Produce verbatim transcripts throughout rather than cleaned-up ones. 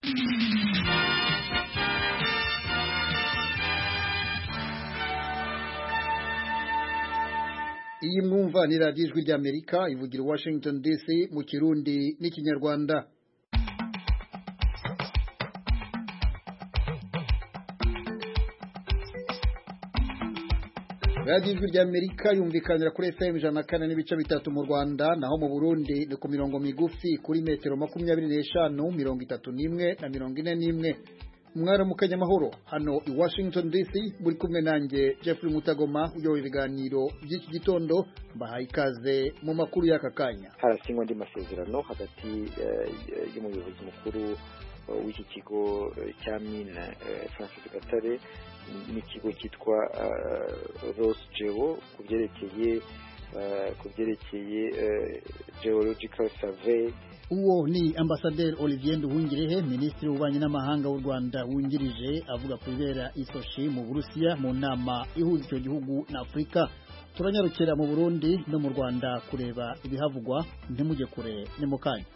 Iyi mwumva ni radiyo ijwi ry'Amerika ivugira Washington D C mu Kirundi n'Ikinyarwanda. radiyo ijwi ry'Amerika yumvikanira kuri F M ijana na kane n'ibice bitatu mu Rwanda, naho mu Burundi ni ku mirongo migufi kuri metero makumyabiri n'eshanu, mirongo itatu n'imwe na mirongo ine n'imwe. Mwara mukanya mahoro hano i Washington D C, muri kumwe nanjye Jeffrey Mutagoma uyoboye ibiganiro by'iki gitondo. Mbahaye ikaze mu makuru y'aka kanya. Harasinywa andi masezerano hagati y'umuyobozi mukuru w'iki kigo cya mine Francis Gatare n'ikigo cyitwa Rosgeo ku byerekeye ku byerekeye geological survey. Uwo ni Ambassadeur Olivier Nduhungirehe, Minisitiri w'Ububanyi n'Amahanga w'u Rwanda wungirije, avuga ku bibera Isochi mu Burusiya mu nama ihuza icyo gihugu na Afurika. Turanyarukira mu Burundi no mu Rwanda kureba ibihavugwa, ntimujye kure ni mu kanya.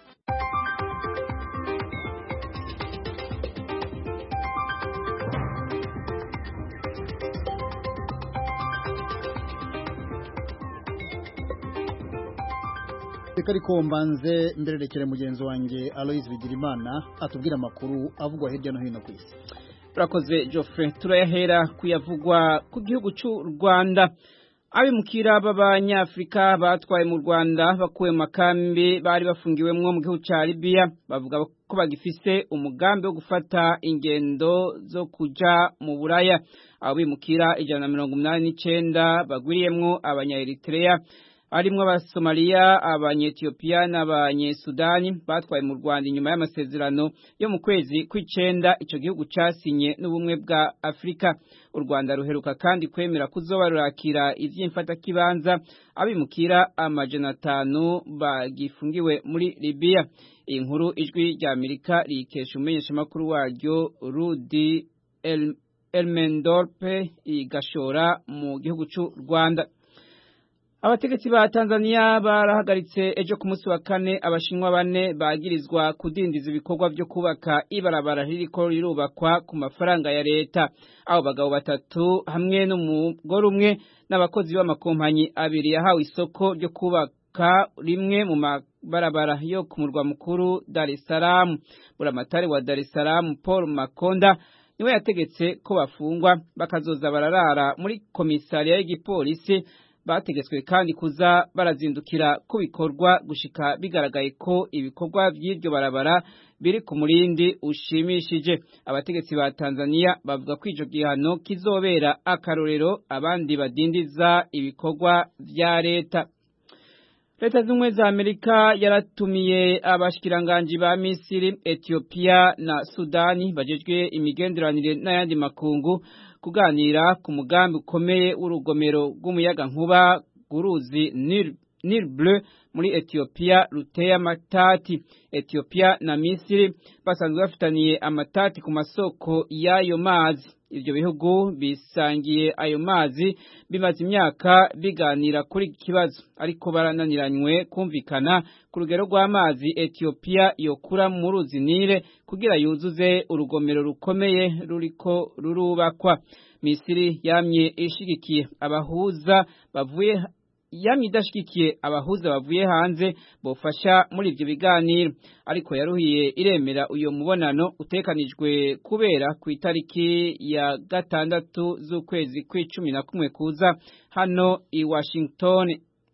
Ariko mbanze mbererekere mugenzi wanjye Aloise Bigirimana atubwira amakuru avugwa hirya no hino ku isi. Urakoze Geoffrey, turayahera kuyavugwa ku gihugu cy'u Rwanda. Abimukira b'Abanyafrika batwaye mu Rwanda bakuwe mu makambi bari bafungiwemwo mu gihugu cya Libya bavuga ko bagifise umugambi wo gufata ingendo zo kuja mu Buraya. Abo bimukira ijana na mirongo umunani n'icenda bagwiriyemwo Abanya-Eritrea, harimwo Abasomalia, Abanyetiyopiya n'Abanyesudani batwaye mu Rwanda inyuma y'amasezerano yo mu kwezi kw'icenda ico gihugu casinye n'ubumwe bwa Afrika. U Rwanda ruheruka kandi kwemera kuzoba rurakira ivy'imfata kibanza abimukira amajana atanu bagifungiwe muri Libya. Iyi nkuru ijwi rya Amerika rikesha umenyesha makuru waryo Rudi El Elmendorpe igashora mu gihugu cy'u Rwanda. Abategetsi ba Tanzania barahagaritse ejo ku munsi wa kane abashinwa bane bagirizwa kudindiza ibikorwa byo kubaka ibarabara ririko rirubakwa ku mafaranga ya leta. Abo bagabo batatu hamwe n'umugore umwe n'abakozi b'amakompanyi abiri yahawe isoko ryo kubaka rimwe mu mabarabara yo ku murwa mukuru Dar es Salaam. Buramatari wa Dar es Salaam Paul Makonda niwe yategetse ko bafungwa bakazoza bararara muri komisariya y'igipolisi. Bategetswe kandi kuza barazindukira ku bikorwa gushika bigaragaye ko ibikorwa by'iryo barabara biri ku murindi ushimishije. Abategetsi ba Tanzania bavuga ko ico gihano kizobera akarorero abandi badindiza ibikorwa vya leta. Leta z'Ubumwe za Amerika yaratumiye abashikiranganji ba Misiri, Ethiopia na Sudani bajejwe imigenderanire n'ayandi makungu kuganira ku mugambi ukomeye w'urugomero rw'umuyaga nkuba guruzi Nil, Nil Bleu muri Ethiopia ruteye amatati. Ethiopia na Misiri basanzwe bafitaniye amatati ku masoko y'ayo mazi. Ivyo bihugu bisangiye ayo mazi bimaze imyaka biganira kuri kibazo, ariko barananiranywe kumvikana ku rugero rw'amazi Ethiopia yokura mu ruzi Nile kugira yuzuze urugomero rukomeye ruriko rurubakwa. Misiri yamye ishigikiye abahuza bavuye yamye idashigikiye abahuza bavuye hanze bofasha muri ivyo biganiro, ariko yaruhiye iremera uyo mubonano utekanijwe kubera ku itariki ya gatandatu z'ukwezi kw'icumi na kumwe kuza hano i Washington.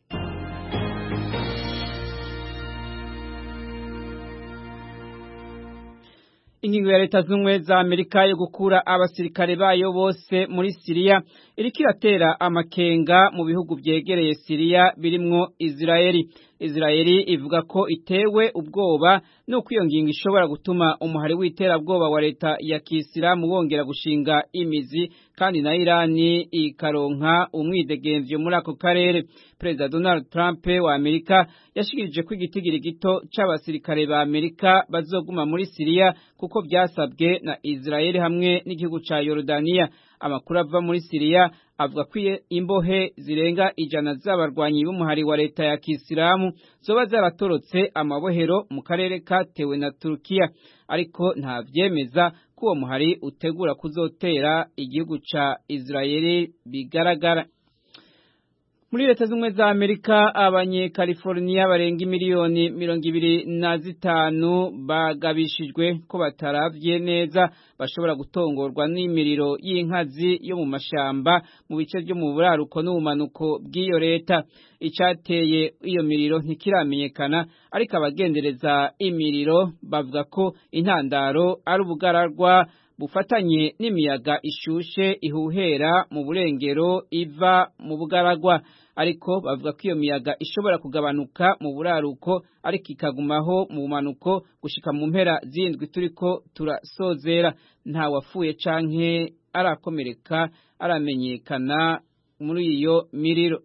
Ingingo ya Leta z'Ubumwe za Amerika yo gukura abasirikare bayo bose muri Syria iriko iratera amakenga mu bihugu byegereye Syria birimwo Israeli. Israeli ivuga ko itewe ubwoba no kwiyo ngingo ishobora gutuma umuhari w'iterabwoba wa leta ya Kisilamu wongera gushinga imizi kandi na Irani ikaronka umwidegemvyo muri ako karere. Perezida Donald Trump wa Amerika yashikirije ko igitigiri gito c'abasirikare ba Amerika bazoguma muri Syria kuko byasabwe na Israeli hamwe n'igihugu ca Yordania. Amakuru ava muri Syria avuga ko imbohe zirenga ijana z'abarwanyi b'umuhari wa leta ya Kisilamu zoba zaratorotse amabohero mu karere katewe na Turkiya, ariko nta vyemeza ko uwo muhari utegura kuzotera igihugu ca Israeli bigaragara. Muri leta z'umwe za Amerika abanye California barenga miliyoni mirongo ibiri na zitanu bagabishijwe ko bataravye neza bashobora gutongorwa n'imiriro y'inkazi yo mu mashamba mu bice byo mu buraruko n'ubumanuko bw'iyo leta. Icateye iyo miriro ntikiramenyekana, ariko abagendereza imiriro bavuga ko intandaro ari ubugararwa bufatanye n'imiyaga ishushe ihuhera mu burengero iva mu bugaragwa, ariko bavuga ko iyo miyaga ishobora kugabanuka mu buraruko ariko ikagumaho mu bumanuko gushika mu mpera zindwi turiko turasozera. Nta wapfuye canke arakomereka aramenyekana muri iyo miriro.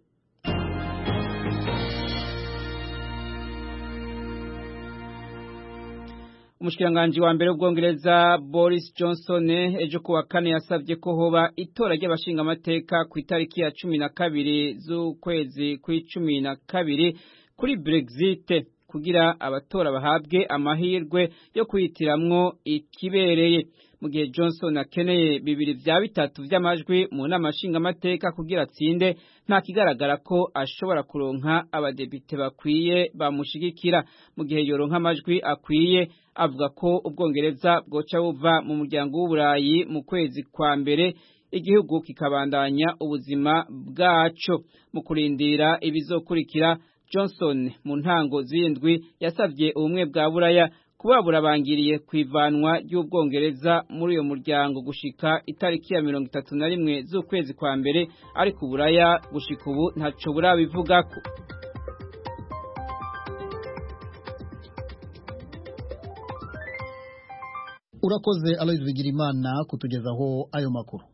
Umushikiranganji wa mbere w'Ubwongereza Boris Johnson ejo kuwa kane yasavye ko hoba itora ry'abashinga amateka ku itariki ya cumi na kabiri z'ukwezi kw'icumi na kabiri kuri Brexit kugira abatora bahabwe amahirwe yo kwitiramwo ikibereye. Mu gihe Johnson akeneye bibiri vya bitatu vy'amajwi mu nama nshinga amateka kugira atsinde, nta kigaragara ko ashobora kuronka abadepite bakwiye bamushigikira. Mu gihe yoronka amajwi akwiye, avuga ko Ubwongereza bwoca buva mu muryango w'Uburayi mu kwezi kwa mbere, igihugu kikabandanya ubuzima bwaco. Mu kurindira ibizokurikira, Johnson mu ntango zindwi yasavye ubumwe bwa Buraya kuba burabangiriye kwivanwa ry'Ubwongereza muri uyo muryango gushika itariki ya mirongo itatu na rimwe z'ukwezi kwa mbere, ariko Buraya gushika ubu ntaco burabivugako. Urakoze Aloys Bigirimana kutugezaho ayo makuru.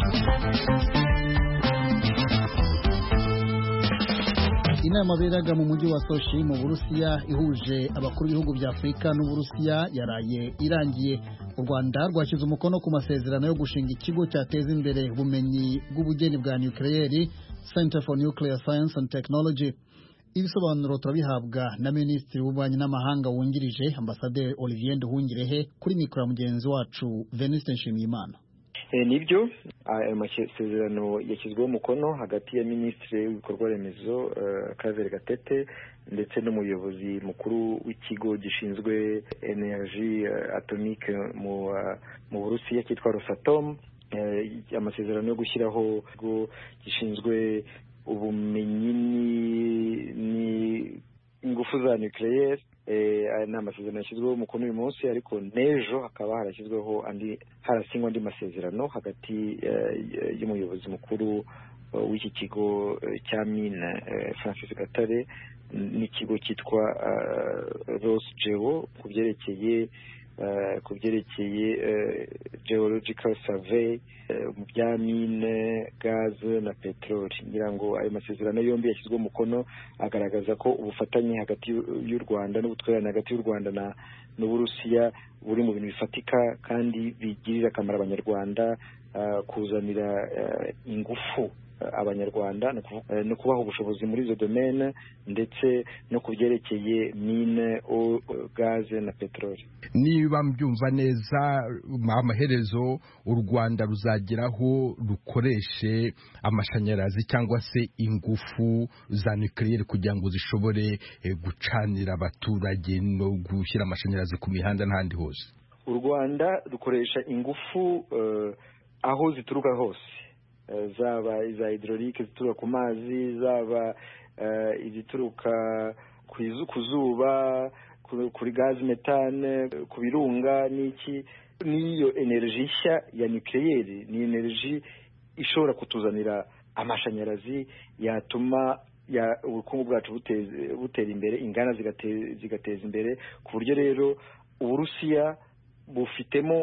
Inama beraga mu mujyi wa Sochi mu Burusiya ihuje abakuru b'ibihugu bya Afrika n'Uburusiya yaraye irangiye. U Rwanda rwashyize umukono ku masezerano yo gushinga ikigo cyateza imbere ubumenyi bw'ubugeni bwa nuclear, Center for Nuclear Science and Technology. Ibisobanuro turabihabwa na Minisitiri w'Ububanyi n'Amahanga wungirije Ambasaderi Olivier Nduhungirehe kuri mikoro mugenzi wacu Venuste Nshimiyimana. E, nibyo ayo masezerano yashyizweho umukono hagati ya Minisitiri w'ibikorwa remezo uh, Claver Gatete ndetse n'umuyobozi mukuru w'ikigo gishinzwe energy uh, atomique mu uh, mu Burusiya cyitwa Rosatom. Uh, amasezerano yo gushyiraho ikigo gishinzwe ubumenyi ni ingufu za nucleaire. Eh, ni amasezerano yashyizweho umukono uyu munsi, ariko n'ejo hakaba harashyizweho andi harasinywa andi masezerano hagati uh, y'umuyobozi mukuru uh, w'iki kigo uh, cya mine uh, Francis Gatare n'ikigo cyitwa uh, Rosgeo ku byerekeye uh, ku byerekeye uh, geological survey uh, mu bya mine, gaz na petroli. Ngira ngo ayo masezerano yombi yashyizwe umukono agaragaza ko ubufatanye hagati y'u Rwanda n'ubutwererane hagati y'u Rwanda na n'Uburusiya buri mu bintu bifatika kandi bigirira akamaro Abanyarwanda, uh, kuzanira uh, ingufu Abanyarwanda no kubaha ubushobozi muri izo domaine ndetse no kubyerekeye mine, gaz na petroli. Niba mbyumva neza, amaherezo u Rwanda ruzageraho rukoreshe amashanyarazi cyangwa se ingufu za nucleaire kugira ngo zishobore eh, gucanira abaturage no gushyira amashanyarazi ku mihanda n'ahandi hose. U Rwanda rukoresha ingufu uh, aho zituruka hose, zaba iza hydraulique zituruka ku mazi, zaba uh, izituruka ku zuba, kuri gaz metane, ku birunga n'iki. Niyo energy nshya ya nucleaire ni energy ishobora kutuzanira amashanyarazi yatuma ya ubukungu bwacu buteza butera imbere, ingana zigateza zigateza imbere, ku buryo rero Uburusiya bufitemo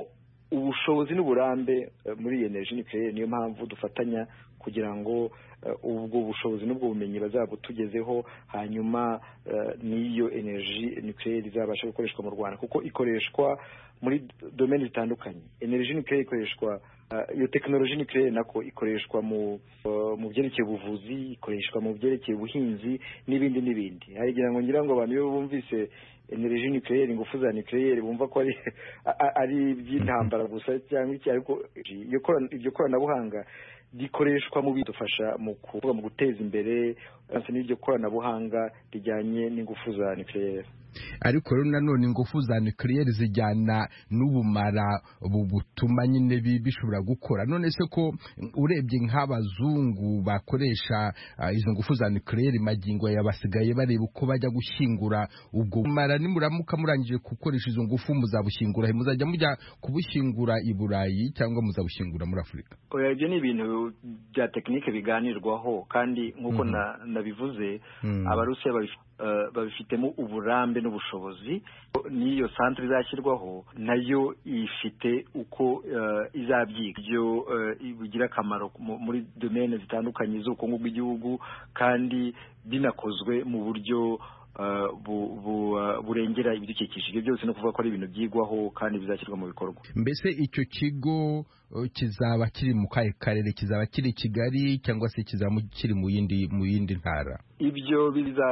ubushobozi n'uburambe muri energy nucleaire. Niyo mpamvu dufatanya kugira ngo ubwo bushobozi n'ubwo bumenyi bazabutugezeho, hanyuma n'iyo energy nucleaire izabasha gukoreshwa mu Rwanda, kuko ikoreshwa muri domaine zitandukanye. Energy nucleaire ikoreshwa, iyo technology nucleaire nako ikoreshwa mu mu byerekeye ubuvuzi, ikoreshwa mu byerekeye ubuhinzi n'ibindi n'ibindi. Harigira ngo ngira ngo abantu iyo bumvise energy nucleaire, ingufu za nucleaire, bumva ko ari ari by'intambara gusa cyangwa iki, ariko iryo koranabuhanga rikoreshwa mu bidufasha mu kuvuga mu guteza imbere kandi n'iryo koranabuhanga rijyanye n'ingufu za nucleaire. Ariko rero nanone ingufu za nucleaire zijyana n'ubumara butuma nyine bishobora gukora. None se ko urebye nk'abazungu bakoresha uh, izo ngufu za nucleaire magingo yabasigaye bareba uko bajya gushyingura ubwo bumara, nimuramuka murangije gukoresha izo ngufu muzabushyingura, muzajya mujya kubushyingura i Burayi cyangwa muzabushyingura muri Afurika? Oya, ibyo ni ibintu bya tekinike biganirwaho, kandi nk'uko mm -hmm. nabivuze mm -hmm. Abarusiya babifite Uh, babifitemo uburambe n'ubushobozi. N'iyo centre izashyirwaho nayo ifite uko uh, izabyiga ibyo uh, bigira akamaro muri domaine zitandukanye z'ubukungu bw'igihugu, kandi binakozwe mu buryo Uh, bu, bu, uh, burengera ibidukikije. Ibyo byose no kuvuga ko ari ibintu byigwaho kandi bizashyirwa mu bikorwa. Mbese icyo kigo uh, kizaba kiri mu kahe karere? Kizaba kiri Kigali cyangwa se kizaba kiri mu yindi mu yindi ntara? Ibyo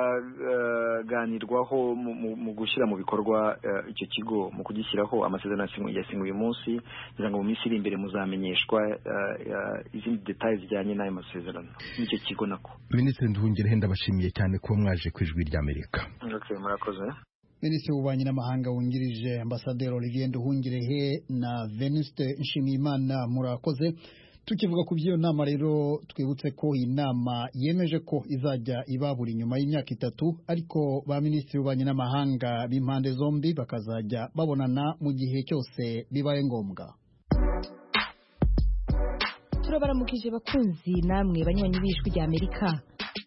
bizaganirwaho uh, mu, mu gushyira mu bikorwa uh, icyo kigo, mu kugishyiraho. Amasezerano yasinywe uyu munsi, ngira ngo mu minsi iri imbere muzamenyeshwa uh, uh, izindi details zijyanye n'ayo masezerano n'icyo kigo nako. Minisitiri Nduhungirehe, ndabashimiye cyane kuba mwaje ku Ijwi ry'Amerika. Okay, murakoze. Minisitiri w'Ububanyi n'Amahanga wungirije Ambasaderi Olivier Nduhungirehe na Venuste Nshimiyimana, murakoze. Tukivuga ku by'iyo nama rero, twibutse ko iyi nama yemeje ko izajya iba buri nyuma y'imyaka itatu, ariko ba minisitiri w'Ububanyi n'Amahanga b'impande zombi bakazajya babonana mu gihe cyose bibaye ngombwa. Turabaramukije bakunzi namwe banywanyi b'Ijwi ry'Amerika.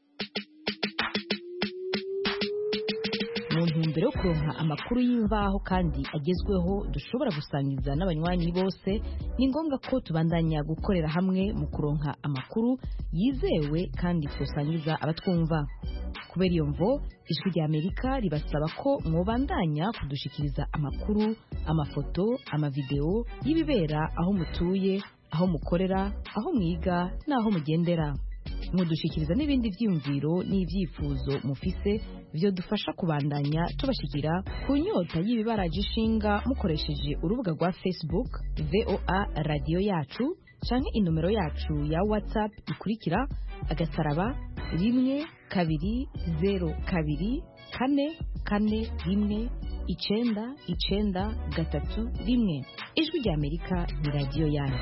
Mu ntumbero yo kuronka amakuru y'imvaho kandi agezweho dushobora gusangiza n'abanywanyi bose, ni ngombwa ko tubandanya gukorera hamwe mu kuronka amakuru yizewe kandi twosangiza abatwumva. Kubera iyo mvo, Ijwi ry'Amerika ribasaba ko mwobandanya kudushikiriza amakuru, amafoto, amavideo y'ibibera aho mutuye, aho mukorera, aho mwiga n'aho mugendera. Mudushikiriza n'ibindi vyiyumviro n'ivyifuzo mufise byo dufasha kubandanya tubashikira ku nyota y'ibibaraje ishinga mukoresheje urubuga rwa Facebook V O A Radio Yacu canke inomero yacu ya WhatsApp ikurikira agasaraba rimwe kabiri zero kabiri kane kane rimwe icenda icenda gatatu rimwe. Ijwi ry'Amerika ni radio yanyu.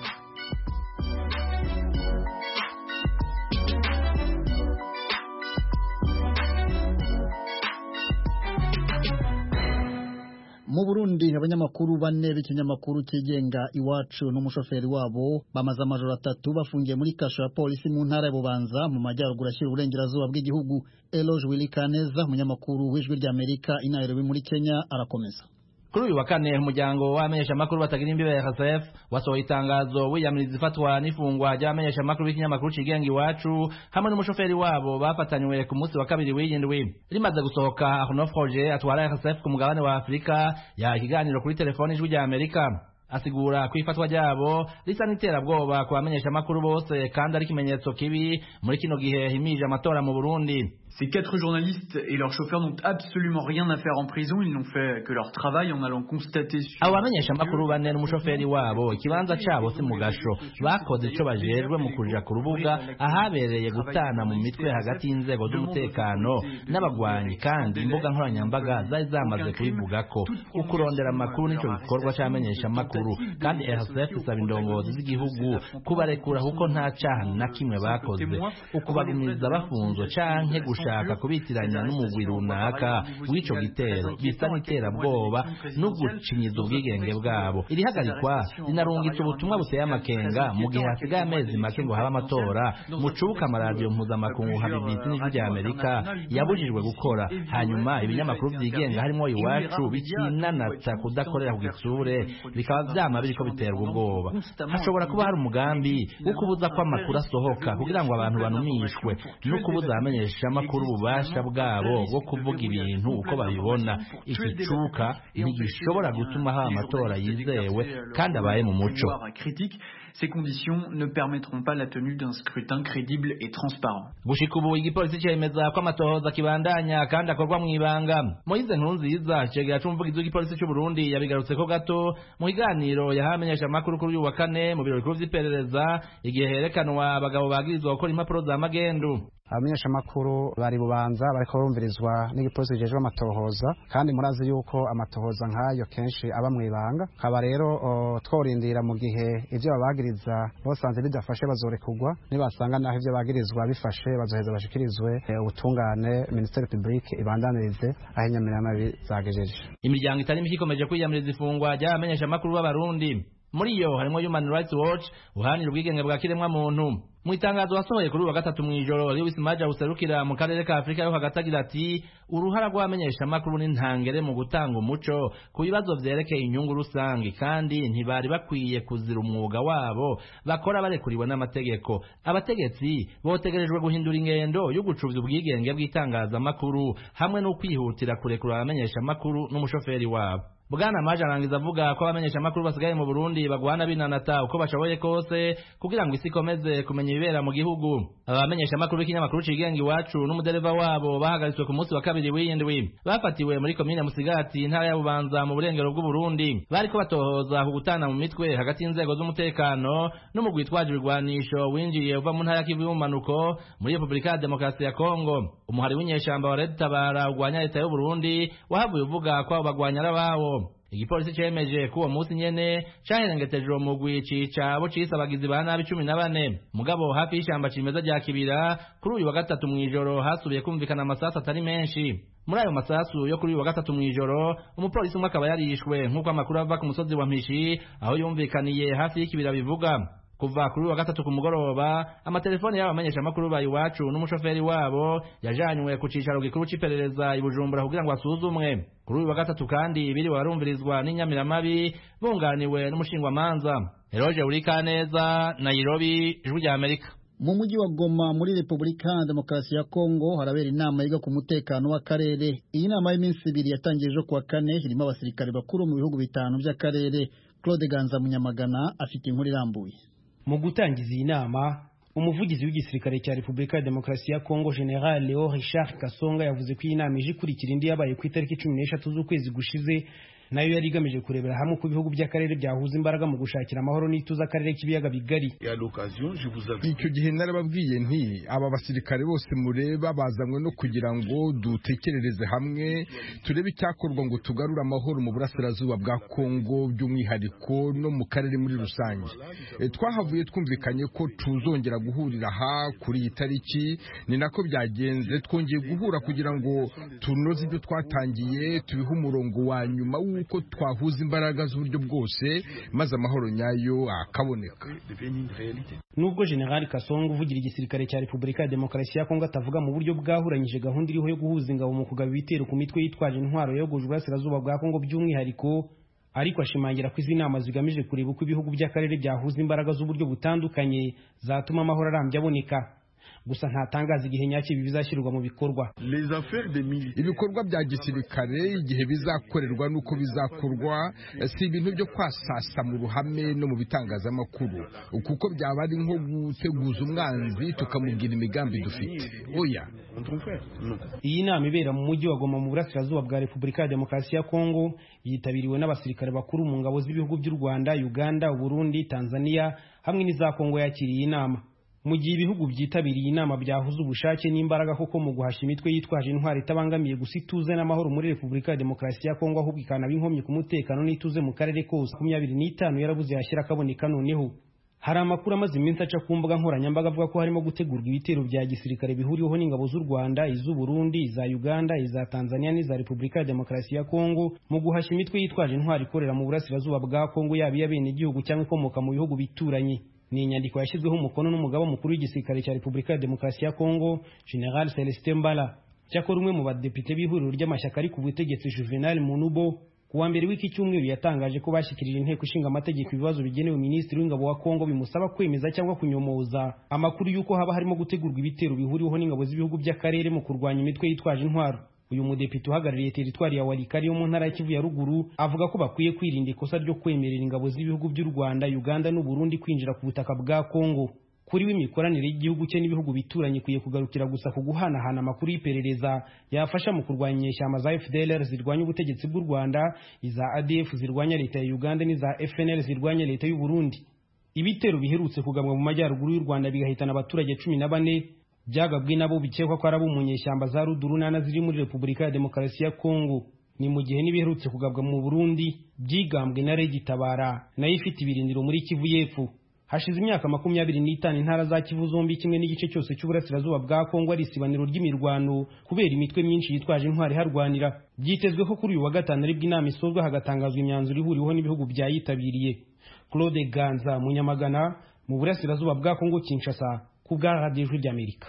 Mu Burundi abanyamakuru bane b'ikinyamakuru kigenga Iwacu n'umushoferi wabo bamaze amajoro atatu bafungiye muri kasho ya polisi mu ntara ya Bubanza mu majyaruguru ashyira uburengerazuba bw'igihugu. Eloge Willy Kaneza, umunyamakuru w'Ijwi ry'Amerika i Nairobi muri Kenya, arakomeza. Kuri uyu wa kane umuryango w'abamenyesha makuru batagira imbibe ya R S F wasohoye itangazo wiyamiriza ifatwa n'ifungwa ry'abamenyesha makuru b'ikinyamakuru kigenga Iwacu hamwe n'umushoferi wabo bafatanywe ku munsi wa kabiri w'iyindwi. Rimaze gusohoka, Arnaud Froger atwara R S F ku mugabane wa Afurika yaha ikiganiro kuri telefoni Ijwi ry'Amerika, asigura ko ifatwa ryabo risa n'iterabwoba ku bamenyesha makuru bose kandi ari ikimenyetso kibi muri kino gihe himije amatora mu Burundi. Ces quatre journalistes et leurs chauffeurs n'ont absolument rien à faire en prison, ils n'ont fait que leur travail en allant constater sur... Abo bamenyesha makuru bane n'umushoferi wabo ikibanza cyabo si mu gasho, bakoze ico bajejwe mu kuja ku rubuga ahabereye gutana mu mitwe hagati y'inzego z'umutekano n'abagwanyi, kandi imbuga nkoranyambaga zari zamaze kubivuga ko ukurondera amakuru nico gikorwa cy'amenyesha makuru, kandi R S F isaba indongozi z'igihugu kubarekura kuko nta cyaha na kimwe bakoze, ukubagumiza bafunzwe canke gushaka kubitiranya n'umugwi runaka w'ico gitero bisa n'iterabwoba no gucinyiza ubwigenge bwabo. Iri hagarikwa rinarungitse ubutumwa buteye amakenga mu gihe hasigaye amezi make ngo habe amatora mu cubuka amaradiyo mpuzamakungu nka B B C n'ijwi rya Amerika yabujijwe gukora. Hanyuma ibinyamakuru vyigenga harimo Iwacu bikinanata kudakorera ku gitsure bikaba vyama biriko biterwa ubwoba. Hashobora kuba hari umugambi wo kubuza ko amakuru asohoka kugira ngo abantu banumishwe no kubuza abamenyesha amakuru ububasha bwabo bwo kuvuga ibintu uko babibona. Iki cuka ntigishobora gutuma haba amatora yizewe kandi abaye mu muco. Ces conditions ne permettront pas la tenue d'un scrutin crédible et transparent. Gushika ubu igipolisi cemeza ko amatohoza kibandanya kandi akorwa mu ibanga. Moize Nkurunziza cegera c'umuvugizi w'igipolisi c'u Burundi yabigarutse ko gato mu kiganiro yahamenyesha amakuru kuri uyu wa kane mu biro bikuru vy'iperereza igihe herekanwa abagabo bagirizwa gukora impapuro za magendu. Abamenyesha makuru bari bubanza bariko barumvirizwa n'igipolisi kijejwe amatohoza kandi murazi yuko amatohoza nkayo kenshi aba mwibanga. Kaba rero tworindira mu gihe ivyo babagiriza bosanze bidafashe bazorekugwa, nibasanga naho ivyo bagirizwa bifashe bazoheza bashikirizwe ubutungane Ministeri Publique ibandanirize aho inyamiramabi zagejeje. Imiryango itari mike ikomeje kwiyamiriza ifungwa ry'abamenyesha makuru b'Abarundi. Muri yo harimo Human Rights Watch uhanira ubwigenge bwa kiremwa muntu. Mu itangazo wasohoye kuri wa gatatu mw'ijoro Lewis Maja userukira mu karere ka Afrika yo hagati agira ati uruhara rw'abamenyesha makuru n'intangere mu gutanga umuco ku bibazo vyerekeye inyungu rusangi kandi ntibari bakwiye kuzira umwuga wabo bakora barekuriwe n'amategeko. Abategetsi botegerejwe guhindura ingendo yo gucuvya ubwigenge bw'itangaza makuru hamwe no kwihutira kurekura abamenyesha makuru n'umushoferi wabo. Bwana Maja arangiza avuga ko abamenyesha makuru basigaye mu Burundi bagwana binanata uko bashoboye kose kugira ngo isi ikomeze kumenya ibibera mu gihugu. Abamenyesha makuru b'ikinyamakuru cigenga Iwacu n'umudereva wabo bahagaritswe ku munsi wa kabiri w'indwi bafatiwe muri komine Musigati intara ya Bubanza mu burengero bw'u Burundi. Bariko batohoza ku gutana mu mitwe hagati y'inzego z'umutekano n'umugwi witwaje ibigwanisho winjiye uva mu ntara ya Kivu y'ubumanuko muri Republika ya Demokarasi ya Kongo. Umuhari w'inyeshamba wa Red Tabara ugwanya leta y'u Burundi wahavuye uvuga ko abo bagwanya arabawo. Igipolisi cemeje ko uwo munsi nyene caherengeteje uwo mugwi cica abo cise abagizi ba nabi cumi na bane. Mugabo hafi y'ishamba cimeza rya Kibira kuri uyu wa gatatu mw'ijoro hasubiye kumvikana amasasu atari menshi. Muri ayo masasu yo kuri uyu wa gatatu mw'ijoro umupolisi umwe akaba yarishwe nk'uko amakuru ava ku musozi wa Mpishi aho yumvikaniye hafi y'Ikibira bivuga. Kuva kuri wa gatatu ku mugoroba amatelefone y'abamenyesha makuru ba Iwacu n'umushoferi wabo yajanywe ku cicaro gikuru c'iperereza i Bujumbura kugira ngo asuzumwe. Kuri uyu wa gatatu kandi ibiri warumvirizwa n'inyamiramabi bunganiwe n'umushingwamanza. Eroje Urikaneza, Nairobi, Ijwi rya Amerika. Mu mujyi wa Goma muri Republika ya Demokarasi ya Kongo harabera inama yiga ku mutekano w'akarere. Iyi nama y'iminsi ibiri yatangije ejo kuwa kane irimo abasirikare bakuru mu bihugu bitanu by'akarere. Claude Ganza Munyamagana afite inkuru irambuye. Mu gutangiza iyi nama umuvugizi w'igisirikare cya Republika ya Demokarasi ya Kongo General Leo Richard Kasonga yavuze ko iyi nama ije ikurikira indi yabaye ku itariki cumi n'eshatu z'ukwezi gushize nayo yari igamije kurebera hamwe ku bihugu by'akarere byahuza imbaraga mu gushakira amahoro n'ituza akarere k'ibiyaga bigari. Icyo gihe narababwiye nti aba basirikare bose mureba bazanywe no kugira ngo dutekerereze hamwe turebe icyakorwa ngo tugarure amahoro mu burasirazuba bwa Kongo by'umwihariko no mu karere muri rusange. E, twahavuye twumvikanye ko tuzongera guhurira aha kuri iyi tariki, ni nako byagenze. Twongeye guhura kugira ngo tunoze ibyo twatangiye tubihe umurongo wa nyuma uko twahuza imbaraga z'uburyo bwose maze amahoro nyayo akaboneka. Nubwo General Kasongo uvugira igisirikare cya Republika ya Demokarasi ya Kongo atavuga mu buryo bwahuranyije gahunda iriho yo guhuza ingabo mu kugaba ibitero ku mitwe yitwaje intwaro yogojwe burasirazuba bwa Kongo by'umwihariko, ariko ashimangira ko izi nama zigamije kureba uko ibihugu by'akarere byahuza imbaraga z'uburyo butandukanye zatuma amahoro arambye aboneka. Gusa ntatangaza igihe nyacyo ibi bizashyirwa mu bikorwa. Ibikorwa bya gisirikare igihe bizakorerwa nuko bizakorwa si ibintu byo kwasasa mu ruhame no mu bitangazamakuru, kuko byaba ari nko guteguza umwanzi tukamubwira imigambi dufite. Oya, iyi nama ibera mu mujyi wa Goma mu burasirazuba bwa Republika ya Demokarasi ya Kongo yitabiriwe n'abasirikare bakuru mu ngabo z'ibihugu by'u Rwanda, Uganda, Burundi, Tanzania hamwe n'iza Kongo yakiriye inama. Mu gihe ibihugu byitabiriye inama byahuza ubushake n'imbaraga koko mu guhasha imitwe yitwaje intwari itabangamiye gusa ituze n'amahoro muri Republika ya Demokarasi ya Kongo, ahubwo ikanaba inkomyi ku mutekano n'ituze mu karere kose. makumyabiri n'itanu yarabuze yashyira akaboneka noneho hari amakuru amaze iminsi aca ku mbuga nkoranyambaga avuga ko harimo gutegurwa ibitero bya gisirikare bihuriweho n'ingabo z'u Rwanda, iz'u Burundi, iza Uganda, iza Tanzania n'iza Repubulika ya Demokarasi ya Kongo mu guhashya imitwe yitwaje intwari ikorera mu burasirazuba bwa Kongo, yaba iy'abenegihugu cyangwa ikomoka mu bihugu bituranye. Ni inyandiko yashyizweho umukono n'umugaba mukuru w'igisirikare cya Repubulika ya Demokarasi ya Kongo, General Celestin Mbala. Cyakora umwe mu badepite b'ihuriro ry'amashyaka ari ku butegetsi, Juvenal Munubo, kuwa mbere w'iki cyumweru yatangaje ko bashyikirije inteko ishinga amategeko ibibazo bigenewe minisitiri w'ingabo wa Kongo bimusaba kwemeza cyangwa kunyomoza amakuru y'uko haba harimo gutegurwa ibitero bihuriweho n'ingabo z'ibihugu by'akarere mu kurwanya imitwe yitwaje intwaro. Uyu mudepite uhagarariye teritwari ya Walikari yo mu ntara ya Kivu ya ruguru avuga ko bakwiye kwirinda ikosa ryo kwemerera ingabo z'ibihugu by'u Rwanda, Uganda n'u Burundi kwinjira ku butaka bwa Kongo. Kuri we imikoranire y'igihugu cye n'ibihugu bituranye kuye kugarukira gusa ku guhanahana amakuru y'iperereza yafasha mu kurwanya inyeshyamba za F D L R zirwanya ubutegetsi bw'u Rwanda, iza A D F zirwanya leta ya Uganda n'iza F N L zirwanya leta y'u Burundi. Ibitero biherutse kugabwa mu majyaruguru y'u Rwanda bigahitana abaturage cumi na bane byagabwe nabo bikekwa ko ari abo mu nyeshyamba za Rudurunana ziri muri Repubulika ya Demokarasi ya Kongo. Ni mu gihe n'ibiherutse kugabwa mu Burundi byigambwe na Regi Tabara nayo ifite ibirindiro muri Kivu y'Epfo. Hashize imyaka makumyabiri n'itanu intara za Kivu zombi kimwe n'igice cyose cy'uburasirazuba bwa Kongo ari isibaniro ry'imirwano kubera imitwe myinshi yitwaje intwari harwanira. Byitezwe ko kuri uyu wa gatanu aribwo inama isozwa hagatangazwa imyanzuro ihuriweho n'ibihugu byayitabiriye. Claude Ganza Munyamagana mu burasirazuba bwa Kongo Kinshasa ku bwa Radio ry'Amerika.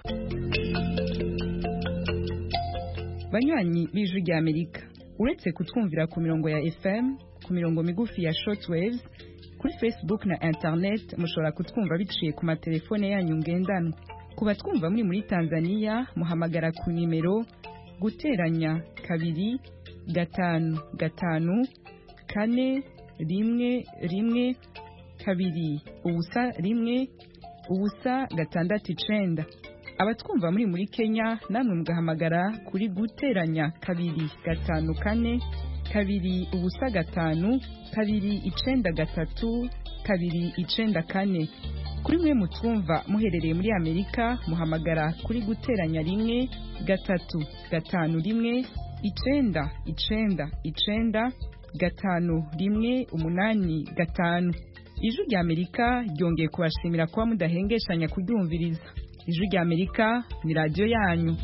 Banywanyi b'Ijwi ry'Amerika, uretse kutwumvira ku mirongo ya F M, ku mirongo migufi ya shortwaves, kuri Facebook na internet mushobora kutwumva biciye ku matelefone yanyu ngendanwa. Ku batwumva muri muri Tanzania muhamagara ku nimero guteranya kabiri gatanu gatanu kane rimwe rimwe kabiri ubusa rimwe ubusa gatandatu icenda. Abatwumva muri muri Kenya namwe mugahamagara kuri guteranya kabiri gatanu kane kabiri ubusa gatanu kabiri icenda gatatu kabiri icenda kane. Kuri mwe mutwumva muherereye muri Amerika muhamagara kuri guteranya rimwe gatatu gatanu rimwe icenda icenda icenda gatanu rimwe umunani gatanu. Ijwi ry'Amerika ryongeye kubashimira kuba mudahengeshanya kuryumviriza. Ijwi ry'Amerika ni radio yanyu.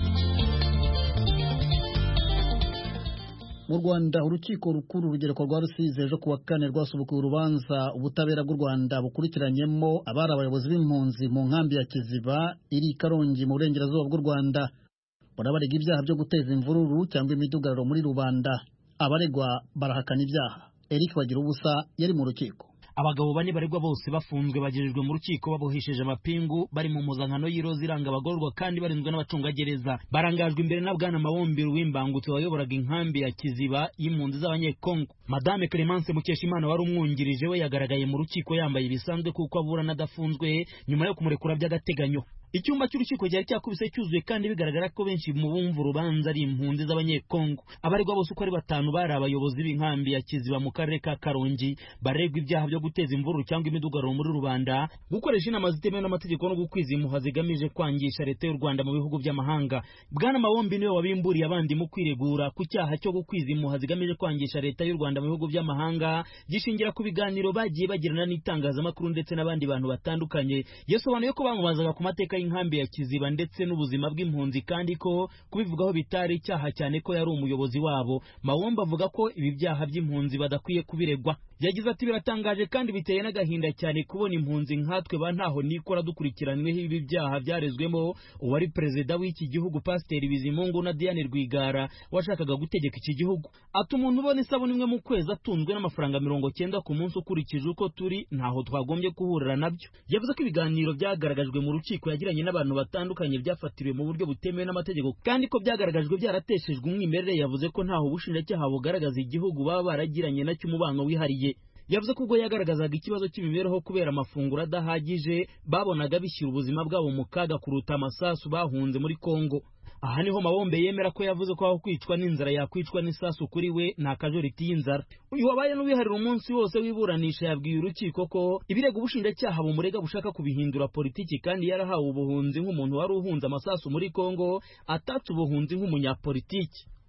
Mu Rwanda urukiko rukuru urugereko rwa Rusizi ejo kuwa kane rwasubukuye urubanza ubutabera bw'u Rwanda bukurikiranyemo abari abayobozi b'impunzi mu nkambi ya Kiziba iri Karongi mu burengerazuba bw'u Rwanda. Barabarega ibyaha byo guteza imvururu cyangwa imidugararo muri rubanda. Abaregwa barahakana ibyaha. Eric Bagirubusa yari mu rukiko. Abagabo bane baregwa bose bafunzwe bagejejwe mu rukiko babohesheje amapingu bari mu muzankano y'iroza iranga abagororwa kandi barinzwe n'abacungagereza. Barangajwe imbere na Bwana Mawombero w'imbangutse wayoboraga inkambi ya Kiziba y'impunzi z'abanyekongo. Madame Clemence Mukeshimana wari umwungirije we yagaragaye mu rukiko yambaye ibisanzwe kuko aburana adafunzwe nyuma yo kumurekura by'agateganyo. Icyumba cy'urukiko cyari cyakubise cyuzuye kandi bigaragara ko benshi mu bumva urubanza ari impunzi z'abanyekongo. Abaregwa bose uko ari batanu bari abayobozi b'inkambi ya Kiziba mu karere ka Karongi baregwa ibyaha byo guteza imvururu cyangwa imidugararo muri rubanda, gukoresha inama zitemewe n'amategeko no gukwiza impuha zigamije kwangisha leta y'u Rwanda mu bihugu by'amahanga. Bwana Mawombi niwe wabimburiye abandi mu kwiregura ku cyaha cyo gukwiza impuha zigamije kwangisha leta y'u Rwanda mu bihugu by'amahanga gishingira ku biganiro bagiye bagirana n'itangazamakuru ndetse n'abandi bantu batandukanye. Yasobanuye ko bamubazaga ku mateka y'inkambi ya Kiziba ndetse n'ubuzima bw'impunzi kandi ko kubivugaho bitari icyaha cyane ko yari umuyobozi wabo. Mawombi avuga ko ibi byaha by'impunzi badakwiye kubiregwa. Yagize ati biratangaje kandi biteye n'agahinda cyane kubona impunzi nkatwe ba ntaho nikora dukurikiranyweho ibi byaha byarezwemo uwari perezida w'iki gihugu Pasiteri Bizimungu na Diane Rwigara washakaga gutegeka iki gihugu. Ati umuntu ubona isabune imwe mu kwezi atunzwe n'amafaranga mirongo cyenda ku munsi ukurikije uko turi ntaho twagombye kuhurira nabyo. Yavuze ko ibiganiro byagaragajwe mu rukiko yagiranye n'abantu batandukanye byafatiriwe mu buryo butemewe n'amategeko kandi ko byagaragajwe byarateshejwe umwimerere. Yavuze ko ntaho ubushinjacyaha bugaragaza igihugu baba baragiranye nacyo umubano wihariye. Yavuze ko ubwo yagaragazaga ikibazo cy'imibereho kubera amafunguro adahagije babonaga bishyira ubuzima bwabo mu kaga kuruta amasasu bahunze muri Kongo. Aha niho Mawombe yemera ko yavuze ko aho kwicwa n'inzara yakwicwa n'isasu kuri we nta kajoriti y'inzara. Uyu wabaye n'ubiharira umunsi wose wiburanisha yabwiye urukiko ko ibirego ubushinjacyaha bumurega bushaka kubihindura politiki kandi yarahawe ubuhunzi nk'umuntu wari uhunze amasasu muri Kongo atatse ubuhunzi nk'umunyapolitiki.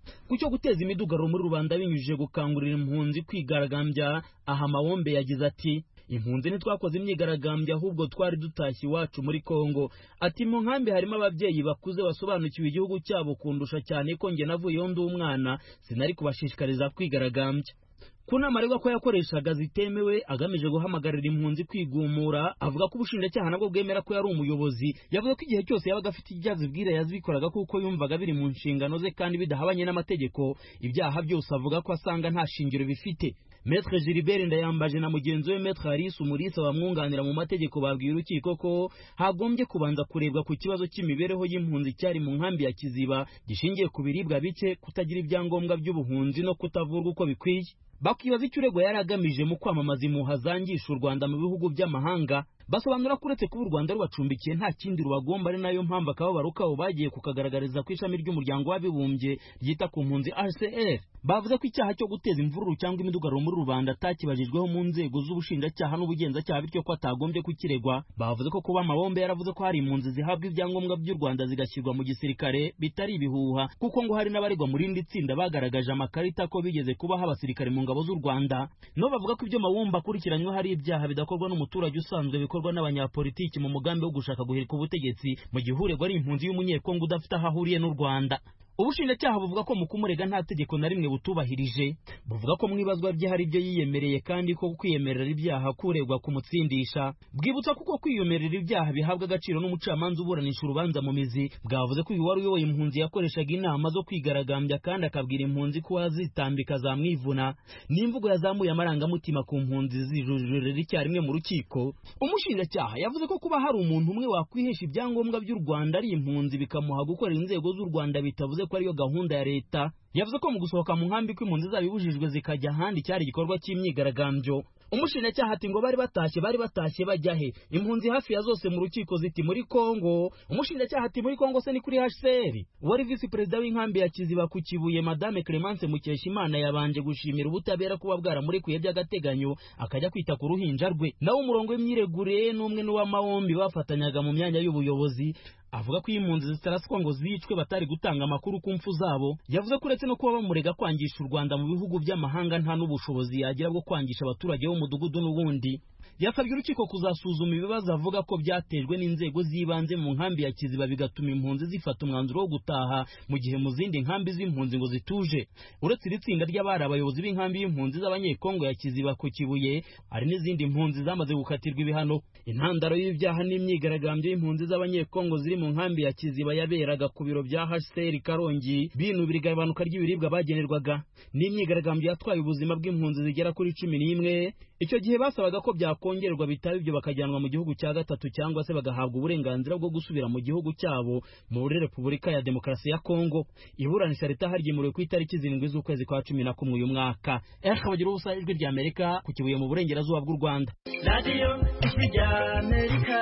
kucyo guteza imidugararo muri rubanda binyujije gukangurira impunzi kwigaragambya. Aha Mawombe yagize ati impunzi ntitwakoze imyigaragambyo ahubwo twari dutashye iwacu muri Kongo. Ati mu nkambi harimo ababyeyi bakuze basobanukiwe igihugu cyabo kundusha cyane ko nge navuyeho ndi umwana sinari kubashishikariza kwigaragambya. Kuna maregwa ko yakoreshaga zitemewe agamije guhamagarira impunzi kwigumura. Avuga ko ubushinjacyaha nabwo bwemera ko yari umuyobozi. Yavuze ko igihe cyose yabaga afite ibyaha bwira yazibikoraga kuko yumvaga biri mu nshingano ze kandi bidahabanye n'amategeko. Ibyaha byose avuga ko asanga nta shingiro bifite. Maître Gilbert Ndayambaje na mugenzi we Maître Alice Umulisa bamwunganira mu mategeko babwiye urukiko ko hagombye kubanza kurebwa ku kibazo cy'imibereho y'impunzi cyari mu nkambi ya Kiziba gishingiye ku biribwa bike, kutagira ibyangombwa by'ubuhunzi no kutavurwa uko bikwiye. Bakibaza icyo urego yari agamije mu kwamamaza impuha zangisha u Rwanda mu bihugu by'amahanga. Basobanura ko uretse kuba u Rwanda rubacumbikiye nta kindi rubagomba, ari nayo mpamvu akababaro kabo bagiye kukagaragariza ku ishami ry'umuryango w'abibumbye ryita ku mpunzi H C R. Bavuze ko icyaha cyo guteza imvururu cyangwa imidugararo muri rubanda atakibajijweho mu nzego z'ubushinjacyaha n'ubugenzacyaha, bityo ko atagombye kukiregwa. Bavuze ko kuba Mawombe yaravuze ko hari impunzi zihabwa ibyangombwa by'u Rwanda zigashyirwa mu gisirikare bitari ibihuha, kuko ngo hari n'abaregwa muri rindi tsinda bagaragaje amakarita ko bigeze kubaho abasirikare mu ngabo z'u Rwanda. No bavuga ko ibyo Mawombe akurikiranywe hari ibyaha bidakorwa n'umuturage usanzwe bikorwa n'abanyapolitiki mu mugambi wo gushaka guhirika ubutegetsi, mu gihe uregwa ari impunzi y'umunyekongo udafite aho ahuriye n'u Rwanda. Ubushinjacyaha buvuga ko mu kumurega nta tegeko na rimwe butubahirije. Buvuga ko mwibazwa bye hari ibyo yiyemereye kandi ko kwiyemerera ibyaha kuregwa kumutsindisha. Bwibutsa kuko kwiyemerera ibyaha bihabwa agaciro n'umucamanza uburanisha urubanza mu mizi. Bwavuze ko uyu wari uyoboye impunzi yakoreshaga inama zo kwigaragambya kandi akabwira impunzi ko azitambika zamwivuna. N'imvugo yazamuye amarangamutima ku mpunzi zijujurira icyarimwe mu rukiko. Umushinjacyaha yavuze ko kuba hari umuntu umwe wakwihesha ibyangombwa by'u Rwanda ari impunzi bikamuha gukorera inzego z'u Rwanda bitavuze ko ariyo gahunda ya leta. Yavuze ko mu gusohoka mu nkambi ko impunzi zabibujijwe zikajya ahandi cyari igikorwa cy'imyigaragambyo. Umushinjacyaha ati ngo bari batashye bari batashye bajya he? Impunzi hafi ya zose mu rukiko ziti muri Kongo. Umushinjacyaha ati muri Kongo se ni kuri H C R? Wari vice perezida w'inkambi ya Kiziba ku Kibuye Madame Clemence Mukeshimana yabanje gushimira ubutabera kuba bwaramurekuye by'agateganyo akajya kwita ku ruhinja rwe. Nawe umurongo w'imyiregure n'umwe n'uwa Mawombi bafatanyaga mu myanya y'ubuyobozi. Avuga ko impunzi zitaraswa ngo zicwe batari gutanga amakuru ku mfu zabo. Yavuze ko uretse no kuba bamurega kwangisha u Rwanda mu bihugu by'amahanga nta n'ubushobozi yagira bwo kwangisha abaturage b'umudugudu n'ubundi. Yasabye urukiko kuzasuzuma ibibazo avuga ko byatejwe n'inzego z'ibanze mu nkambi ya Kiziba bigatuma impunzi zifata umwanzuro wo gutaha mu gihe mu zindi nkambi z'impunzi ngo zituje. Uretse iri tsinda ry'abari abayobozi b'inkambi y'impunzi z'abanyekongo ya Kiziba ku Kibuye, hari n'izindi mpunzi zamaze gukatirwa ibihano. Intandaro y'ibyaha n'imyigaragambyo y'impunzi z'abanyekongo ziri mu nkambi ya Kiziba yaberaga ku biro bya H C R Karongi binubira igabanuka ry'ibiribwa bagenerwaga. N'imyigaragambyo yatwaye ubuzima bw'impunzi zigera kuri cumi n'imwe. Icyo gihe basabaga ko byakongerwa bitaba ibyo bakajyanwa mu gihugu cya gatatu cyangwa se bagahabwa uburenganzira bwo gusubira mu gihugu cyabo muri Repubulika ya Demokarasi ya Kongo. Iburanisha ritaharyimuriwe ku itariki zirindwi z'ukwezi kwa cumi na kumwe uyu mwaka. Eh bagira ubusa ijwi rya Amerika ku Kibuye mu burengerazuba bw'u Rwanda. Radio ijwi rya Amerika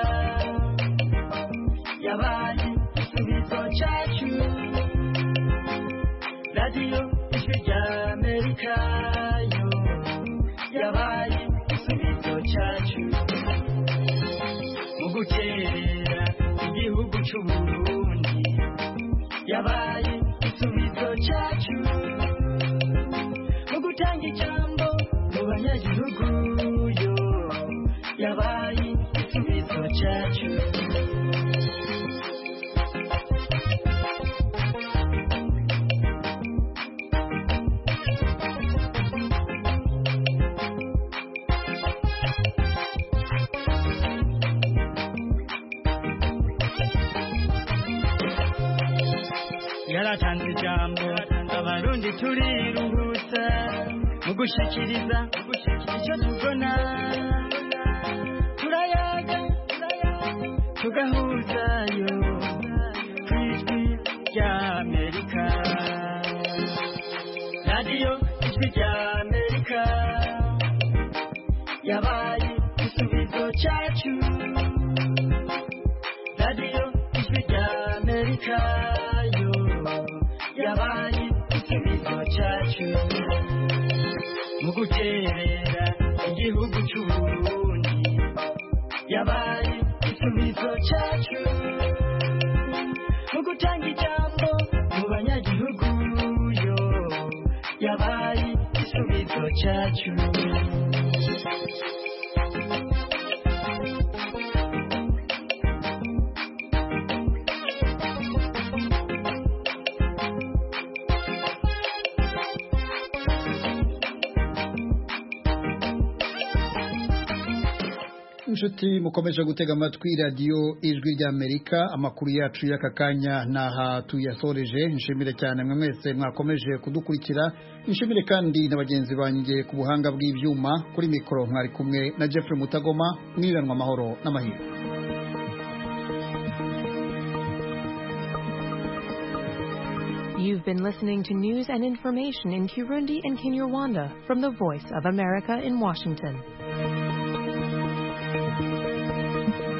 yabaye igisubizo cyacu. Radio ijwi rya Amerika yo yabaye igisubizo cyacu mu gukerera igihugu cy'u Burundi. Yabaye igisubizo cyacu mu gutanga ijambo mu banyagihugu yo yabaye igisubizo cyacu. Yaratanze ijambo abarundi turiruhutsa mu gushikiriza icyo tubona. Turayaga tugahuzayo ku ijwi rya Amerika. Radio ijwi rya Amerika yabaye igisubizo cyacu. Radio ijwi rya Amerika yabaye igisubizo cyacu mu guterera igihugu cy'u Burundi. Yabaye igisubizo cyacu mu gutanga ijambo mu banyagihugu yo cyacu inshuti mukomeje gutega amatwi radiyo ijwi ry'Amerika amakuru yacu y'aka kanya naha tuyasoreje nshimire cyane mwe mwese mwakomeje kudukurikira nshimire kandi na bagenzi banjye ku buhanga bw'ibyuma kuri mikoro mwari kumwe na Jeffrey Mutagoma mwiranwa amahoro n'amahirwe. You've been listening to news and information in Kirundi and Kinyarwanda from the Voice of America in Washington.